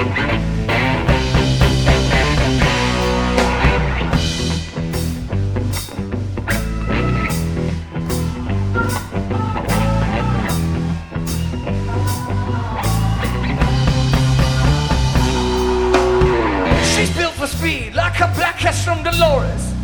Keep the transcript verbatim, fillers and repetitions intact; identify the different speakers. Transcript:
Speaker 1: She's built for speed, like a black cat from Dolores.